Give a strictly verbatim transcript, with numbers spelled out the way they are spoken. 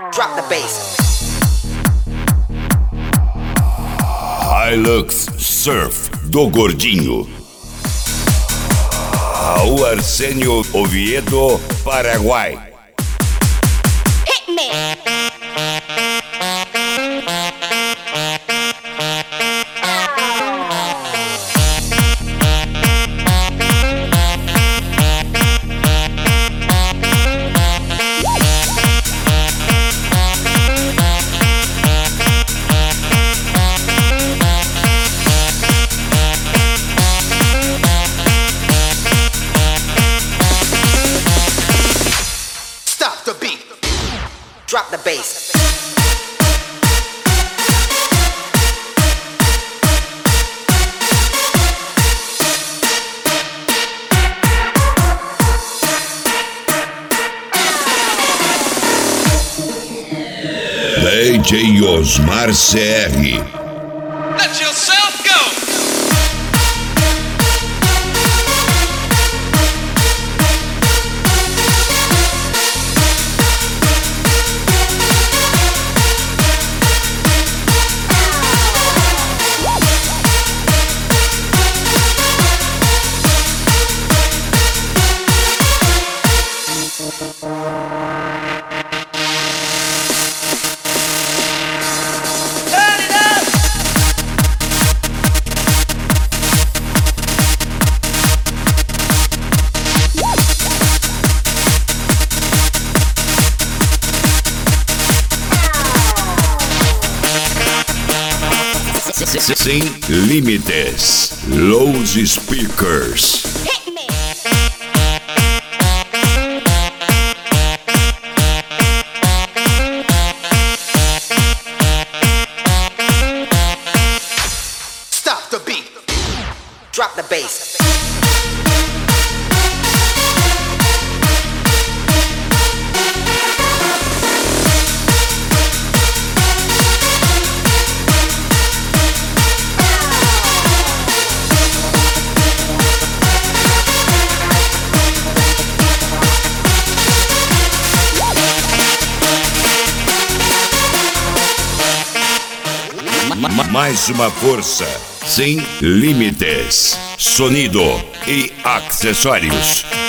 Drop the bass. Hilux Surf do Gordinho. Raul Arsenio Oviedo, Paraguai. Hit me. Drop the bass. D J Osmar C R. Let yourself go. Sem limites. Los Speakers. Hit me. Stop the beat. Drop the bass. Mais uma força sem limites. Sonido e acessórios.